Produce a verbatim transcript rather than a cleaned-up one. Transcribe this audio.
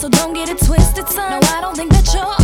so don't get it twisted, son. No, I don't think that you're